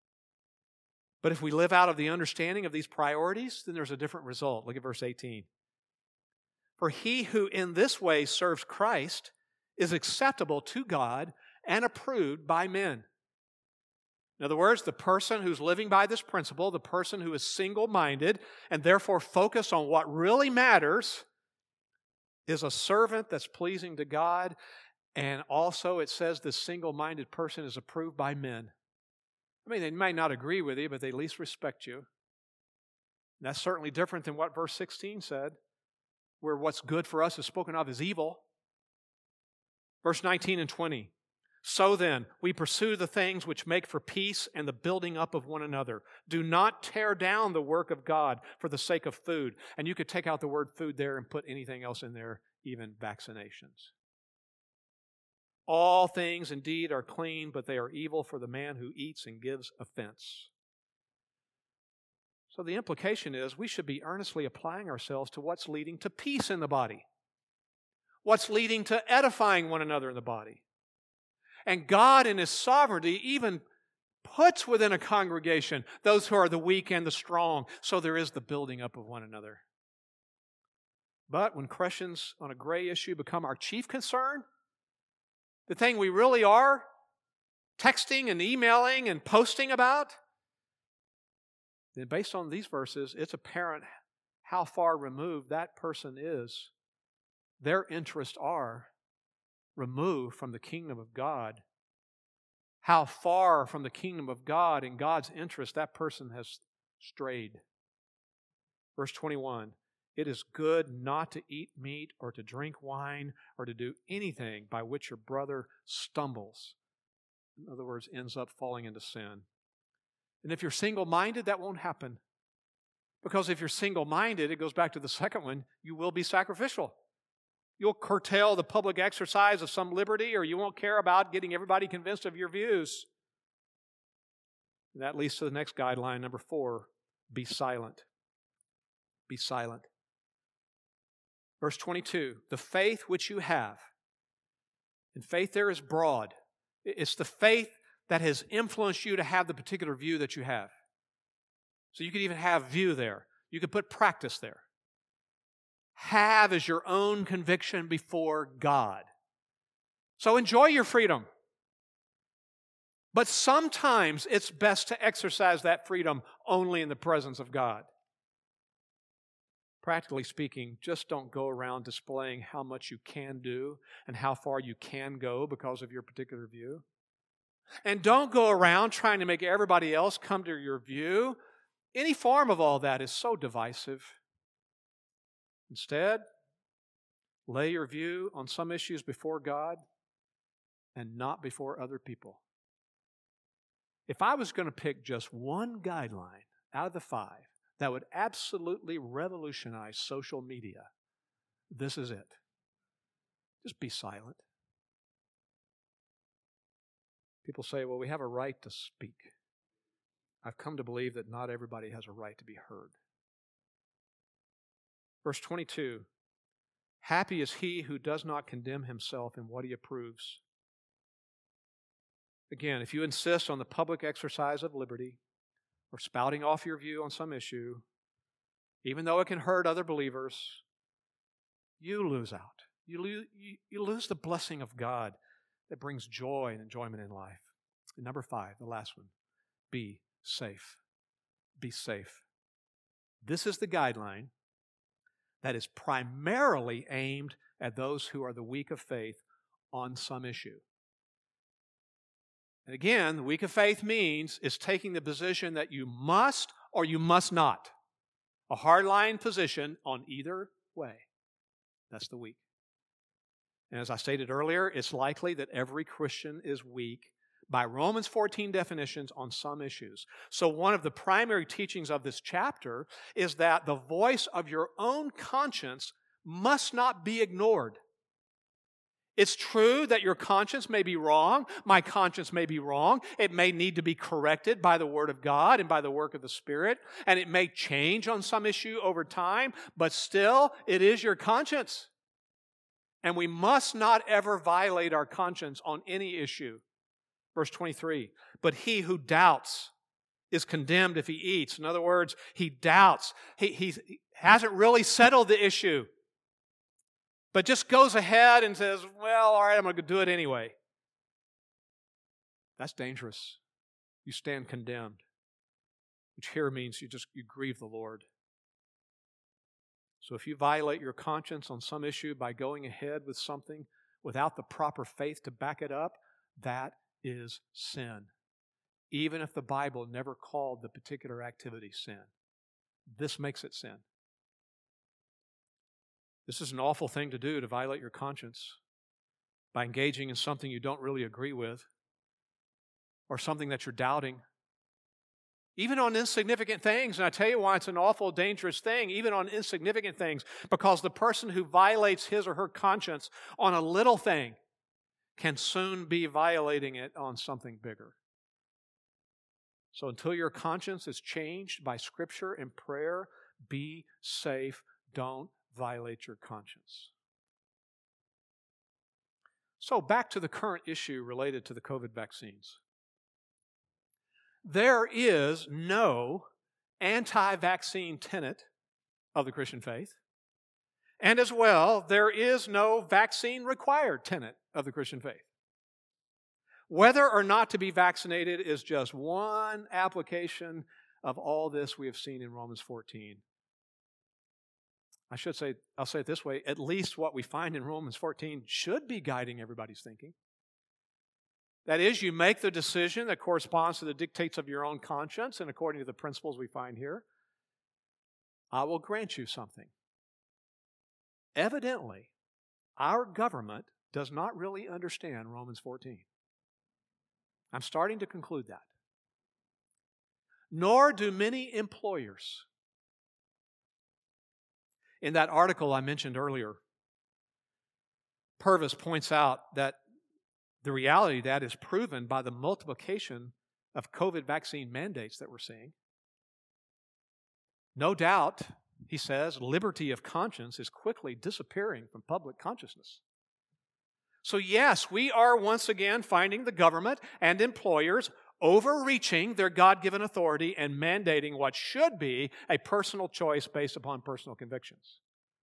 But if we live out of the understanding of these priorities, then there's a different result. Look at verse 18. For he who in this way serves Christ is acceptable to God and approved by men. In other words, the person who's living by this principle, the person who is single-minded and therefore focused on what really matters, is a servant that's pleasing to God. And also it says this single-minded person is approved by men. I mean, they might not agree with you, but they at least respect you. And that's certainly different than what verse 16 said, where what's good for us is spoken of as evil. Verse 19 and 20. So then, we pursue the things which make for peace and the building up of one another. Do not tear down the work of God for the sake of food. And you could take out the word food there and put anything else in there, even vaccinations. All things indeed are clean, but they are evil for the man who eats and gives offense. So the implication is we should be earnestly applying ourselves to what's leading to peace in the body. What's leading to edifying one another in the body. And God in His sovereignty even puts within a congregation those who are the weak and the strong, so there is the building up of one another. But when questions on a gray issue become our chief concern, the thing we really are texting and emailing and posting about, then based on these verses, it's apparent how far removed that person is. Their interests are removed from the kingdom of God. How far from the kingdom of God and God's interest that person has strayed. Verse 21, it is good not to eat meat or to drink wine or to do anything by which your brother stumbles. In other words, ends up falling into sin. And if you're single-minded, that won't happen. Because if you're single-minded, it goes back to the second one, you will be sacrificial. You'll curtail the public exercise of some liberty, or you won't care about getting everybody convinced of your views. And that leads to the next guideline, number 4, be silent. Be silent. Verse 22, the faith which you have. And faith there is broad. It's the faith that has influenced you to have the particular view that you have. So you could even have view there. You could put practice there. Have as your own conviction before God. So enjoy your freedom. But sometimes it's best to exercise that freedom only in the presence of God. practically speaking, just don't go around displaying how much you can do and how far you can go because of your particular view. And don't go around trying to make everybody else come to your view. Any form of all that is so divisive. Instead, lay your view on some issues before God and not before other people. If I was going to pick just one guideline out of the 5 that would absolutely revolutionize social media, this is it. Just be silent. People say, well, we have a right to speak. I've come to believe that not everybody has a right to be heard. Verse 22, happy is he who does not condemn himself in what he approves. Again, if you insist on the public exercise of liberty or spouting off your view on some issue, even though it can hurt other believers, you lose out. You lose the blessing of God that brings joy and enjoyment in life. And number 5, the last one, be safe. Be safe. This is the guideline that is primarily aimed at those who are the weak of faith on some issue. And again, the weak of faith means is taking the position that you must or you must not. A hardline position on either way. That's the weak. And as I stated earlier, it's likely that every Christian is weak by Romans 14 definitions on some issues. So one of the primary teachings of this chapter is that the voice of your own conscience must not be ignored. It's true that your conscience may be wrong. My conscience may be wrong. It may need to be corrected by the Word of God and by the work of the Spirit, and it may change on some issue over time, but still, it is your conscience. And we must not ever violate our conscience on any issue. Verse 23, but he who doubts is condemned if he eats. In other words, he doubts. He hasn't really settled the issue, but just goes ahead and says, well, all right, I'm going to do it anyway. That's dangerous. You stand condemned, which here means you grieve the Lord. So if you violate your conscience on some issue by going ahead with something without the proper faith to back it up, that is sin. Even if the Bible never called the particular activity sin. This makes it sin. This is an awful thing to do, to violate your conscience by engaging in something you don't really agree with or something that you're doubting. Even on insignificant things, and I tell you why it's an awful, dangerous thing, even on insignificant things, because the person who violates his or her conscience on a little thing can soon be violating it on something bigger. So until your conscience is changed by Scripture and prayer, be safe. Don't violate your conscience. So back to the current issue related to the COVID vaccines. There is no anti-vaccine tenet of the Christian faith. And as well, there is no vaccine-required tenet of the Christian faith. Whether or not to be vaccinated is just one application of all this we have seen in Romans 14. I'll say it this way, at least what we find in Romans 14 should be guiding everybody's thinking. That is, you make the decision that corresponds to the dictates of your own conscience, and according to the principles we find here, I will grant you something. Evidently, our government does not really understand Romans 14. I'm starting to conclude that. Nor do many employers. In that article I mentioned earlier, Purvis points out that the reality of that is proven by the multiplication of COVID vaccine mandates that we're seeing. No doubt, he says, liberty of conscience is quickly disappearing from public consciousness. So yes, we are once again finding the government and employers overreaching their God-given authority and mandating what should be a personal choice based upon personal convictions.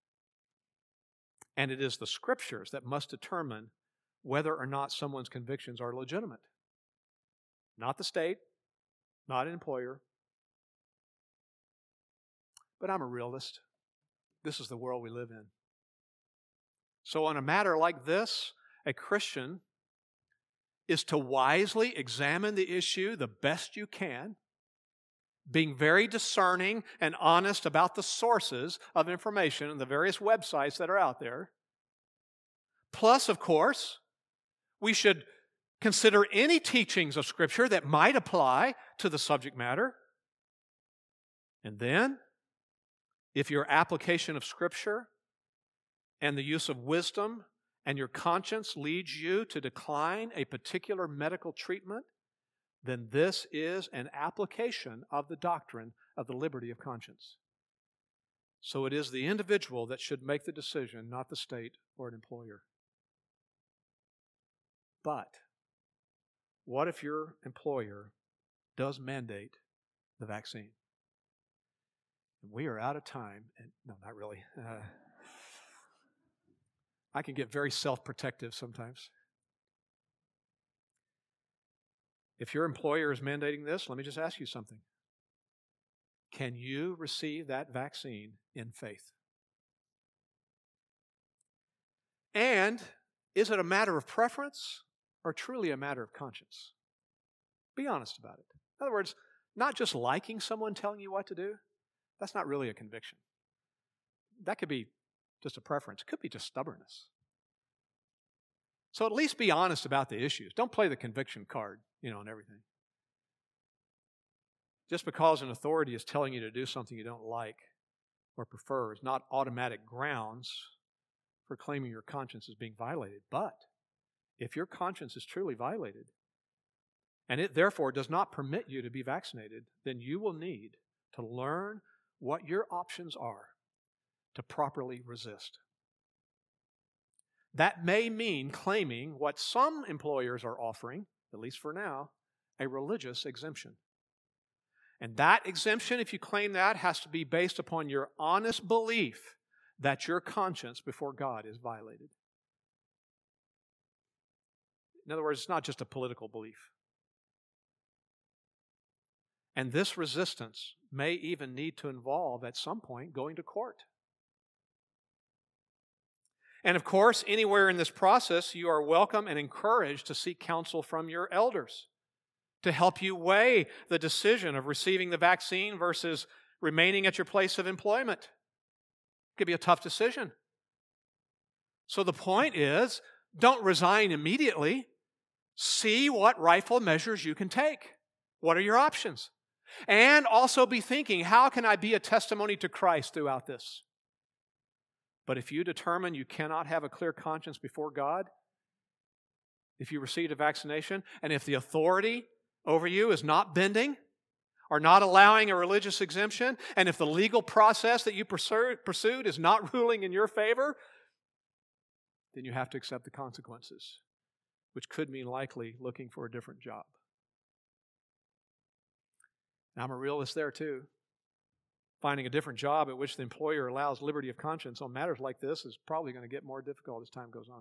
And it is the Scriptures that must determine whether or not someone's convictions are legitimate. Not the state, not an employer. But I'm a realist. This is the world we live in. So on a matter like this, a Christian is to wisely examine the issue the best you can, being very discerning and honest about the sources of information and the various websites that are out there. Plus, of course, we should consider any teachings of Scripture that might apply to the subject matter. And then, if your application of Scripture and the use of wisdom and your conscience leads you to decline a particular medical treatment, then this is an application of the doctrine of the liberty of conscience. So it is the individual that should make the decision, not the state or an employer. But what if your employer does mandate the vaccine? We are out of time. And no, not really. I can get very self-protective sometimes. If your employer is mandating this, let me just ask you something. Can you receive that vaccine in faith? And is it a matter of preference or truly a matter of conscience? Be honest about it. In other words, not just liking someone telling you what to do. That's not really a conviction. That could be just a preference. It could be just stubbornness. So at least be honest about the issues. Don't play the conviction card, and everything. Just because an authority is telling you to do something you don't like or prefer is not automatic grounds for claiming your conscience is being violated. But if your conscience is truly violated, and it therefore does not permit you to be vaccinated, then you will need to learn what your options are to properly resist. That may mean claiming what some employers are offering, at least for now, a religious exemption. And that exemption, if you claim that, has to be based upon your honest belief that your conscience before God is violated. In other words, it's not just a political belief. And this resistance may even need to involve, at some point, going to court. And of course, anywhere in this process, you are welcome and encouraged to seek counsel from your elders to help you weigh the decision of receiving the vaccine versus remaining at your place of employment. It could be a tough decision. So the point is, don't resign immediately. See what rightful measures you can take. What are your options? And also be thinking, how can I be a testimony to Christ throughout this? But if you determine you cannot have a clear conscience before God, if you received a vaccination, and if the authority over you is not bending or not allowing a religious exemption, and if the legal process that you pursued is not ruling in your favor, then you have to accept the consequences, which could mean likely looking for a different job. Now, I'm a realist there too. Finding a different job at which the employer allows liberty of conscience on matters like this is probably going to get more difficult as time goes on.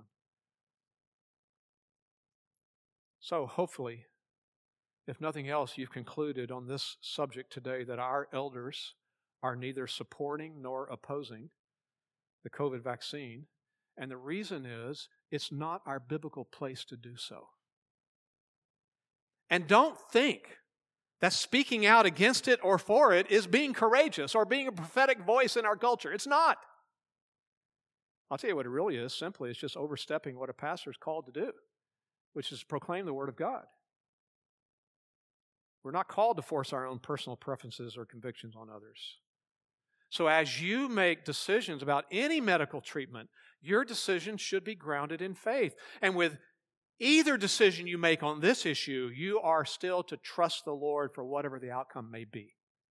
So hopefully, if nothing else, you've concluded on this subject today that our elders are neither supporting nor opposing the COVID vaccine. And the reason is, it's not our biblical place to do so. And don't think that speaking out against it or for it is being courageous or being a prophetic voice in our culture. It's not. I'll tell you what it really is. Simply, it's just overstepping what a pastor is called to do, which is proclaim the Word of God. We're not called to force our own personal preferences or convictions on others. So as you make decisions about any medical treatment, your decision should be grounded in faith. And with either decision you make on this issue, you are still to trust the Lord for whatever the outcome may be.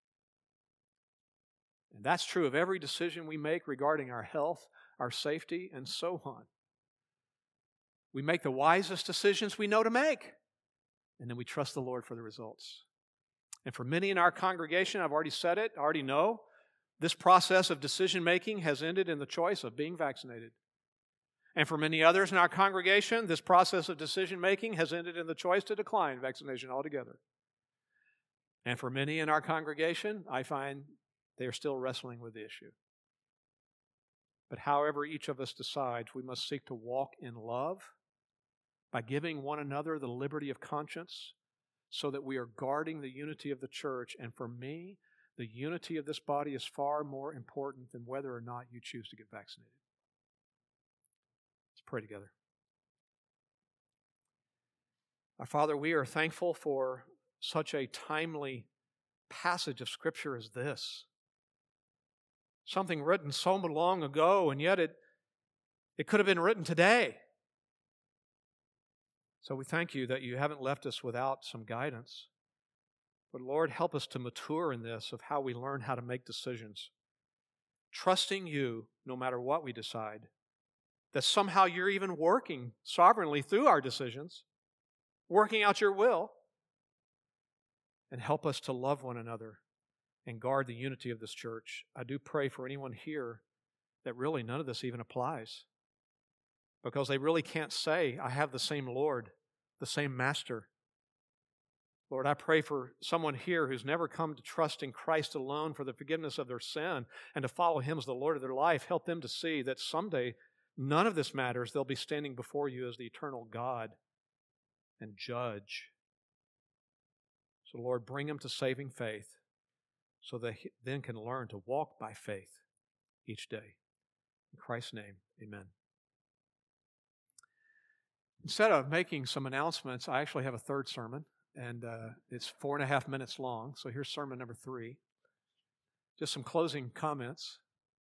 And that's true of every decision we make regarding our health, our safety, and so on. We make the wisest decisions we know to make, and then we trust the Lord for the results. And for many in our congregation, I've already said it, I already know, this process of decision-making has ended in the choice of being vaccinated. And for many others in our congregation, this process of decision-making has ended in the choice to decline vaccination altogether. And for many in our congregation, I find they are still wrestling with the issue. But however each of us decides, we must seek to walk in love by giving one another the liberty of conscience so that we are guarding the unity of the church. And for me, the unity of this body is far more important than whether or not you choose to get vaccinated. Let's pray together. Our Father, we are thankful for such a timely passage of Scripture as this. Something written so long ago, and yet it could have been written today. So we thank you that you haven't left us without some guidance. But Lord, help us to mature in this of how we learn how to make decisions. Trusting you no matter what we decide. That somehow you're even working sovereignly through our decisions. Working out your will. And help us to love one another and guard the unity of this church. I do pray for anyone here that really none of this even applies. Because they really can't say, I have the same Lord, the same Master. Lord, I pray for someone here who's never come to trust in Christ alone for the forgiveness of their sin and to follow Him as the Lord of their life. Help them to see that someday none of this matters. They'll be standing before you as the eternal God and Judge. So, Lord, bring them to saving faith so they then can learn to walk by faith each day. In Christ's name, amen. Instead of making some announcements, I actually have a third sermon, and it's 4.5 minutes long. So here's sermon number 3. Just some closing comments.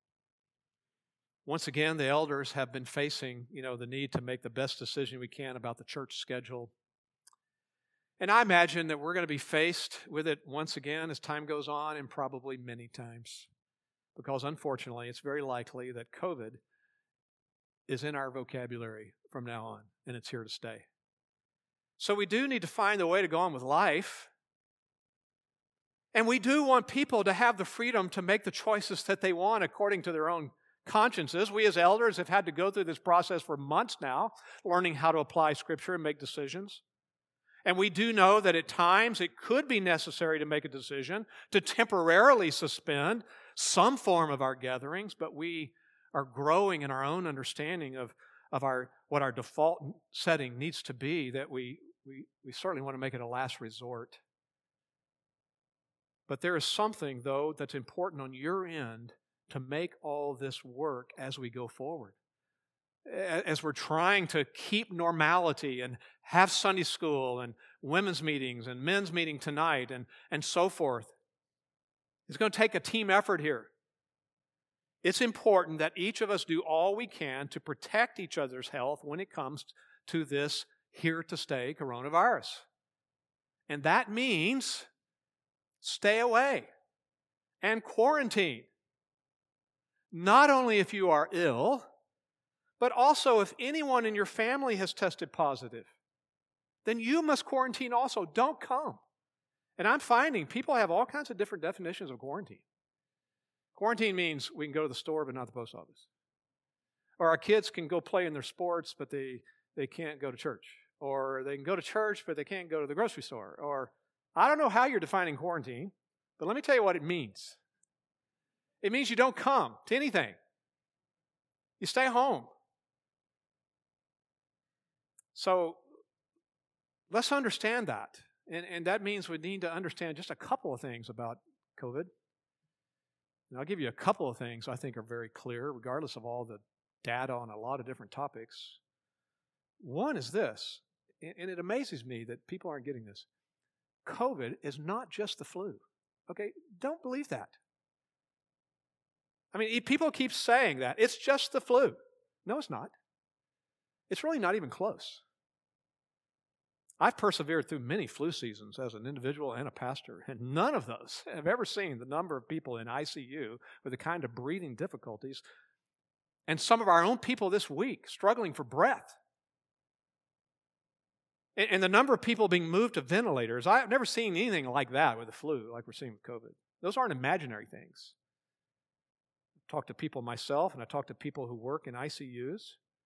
Once again, the elders have been facing, the need to make the best decision we can about the church schedule. And I imagine that we're going to be faced with it once again as time goes on, and probably many times. Because unfortunately, it's very likely that COVID is in our vocabulary from now on, and it's here to stay. So we do need to find a way to go on with life. And we do want people to have the freedom to make the choices that they want according to their own consciences. We as elders have had to go through this process for months now, learning how to apply Scripture and make decisions. And we do know that at times it could be necessary to make a decision to temporarily suspend some form of our gatherings, but we are growing in our own understanding of what our default setting needs to be, that we certainly want to make it a last resort. But there is something, though, that's important on your end to make all this work as we go forward. As we're trying to keep normality and have Sunday school and women's meetings and men's meeting tonight and so forth. It's going to take a team effort here. It's important that each of us do all we can to protect each other's health when it comes to this here-to-stay coronavirus. And that means stay away and quarantine. Not only if you are ill, but also if anyone in your family has tested positive, then you must quarantine also. Don't come. And I'm finding people have all kinds of different definitions of quarantine. Quarantine means we can go to the store but not the post office. Or our kids can go play in their sports but they can't go to church. Or they can go to church but they can't go to the grocery store. Or I don't know how you're defining quarantine, but let me tell you what it means. It means you don't come to anything. You stay home. So let's understand that. And that means we need to understand just a couple of things about COVID. And I'll give you a couple of things I think are very clear, regardless of all the data on a lot of different topics. One is this, and it amazes me that people aren't getting this. COVID is not just the flu. Okay, don't believe that. I mean, people keep saying that. It's just the flu. No, it's not. It's really not even close. I've persevered through many flu seasons as an individual and a pastor, and none of those have ever seen the number of people in ICU with the kind of breathing difficulties, and some of our own people this week struggling for breath. And the number of people being moved to ventilators, I've never seen anything like that with the flu, like we're seeing with COVID. Those aren't imaginary things. I've talked to people myself, and I talked to people who work in ICUs.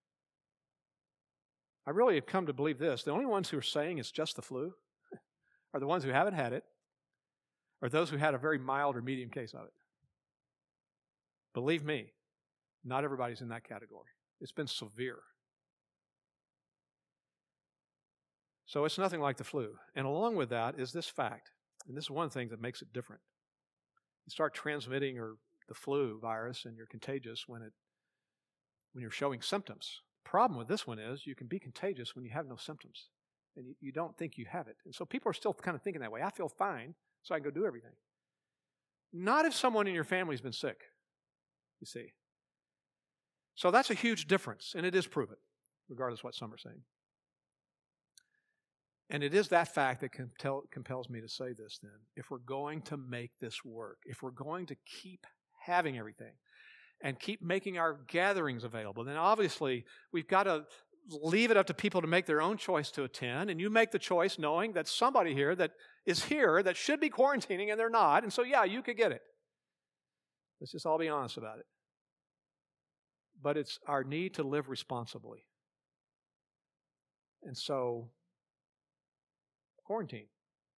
I really have come to believe this. The only ones who are saying it's just the flu are the ones who haven't had it, or those who had a very mild or medium case of it. Believe me, Not everybody's in that category. It's been severe. So it's nothing like the flu. And along with that is this fact, and this is one thing that makes it different. You start transmitting the flu virus and you're contagious when you're showing symptoms. The problem with this one is you can be contagious when you have no symptoms and you don't think you have it. And so people are still kind of thinking that way. I feel fine, so I can go do everything. Not if someone in your family's been sick, you see. So that's a huge difference, and it is proven, regardless of what some are saying. And it is that fact that compels me to say this then. If we're going to make this work, if we're going to keep having everything and keep making our gatherings available, then obviously we've got to leave it up to people to make their own choice to attend. And you make the choice knowing that somebody here that is here that should be quarantining and they're not. And so, yeah, you could get it. Let's just all be honest about it. But it's our need to live responsibly. And so, quarantine.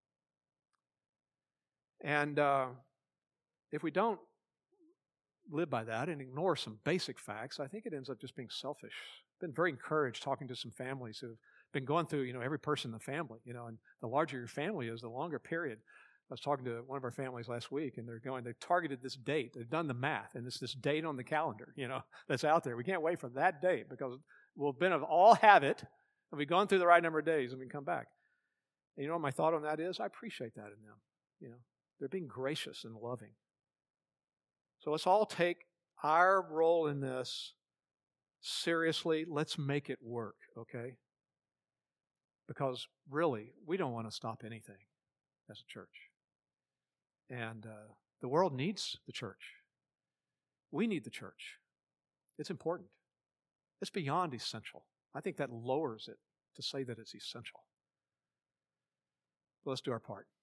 And if we don't live by that and ignore some basic facts, I think it ends up just being selfish. I've been very encouraged talking to some families who've been going through, every person in the family, and the larger your family is, the longer period. I was talking to one of our families last week, and they've targeted this date. They've done the math, and it's this date on the calendar, that's out there. We can't wait for that date because we'll all have it, and we've gone through the right number of days, and we can come back. And you know what my thought on that is? I appreciate that in them. They're being gracious and loving. So let's all take our role in this seriously. Let's make it work, okay? Because really, we don't want to stop anything as a church. And the world needs the church. We need the church. It's important. It's beyond essential. I think that lowers it to say that it's essential. Let's do our part.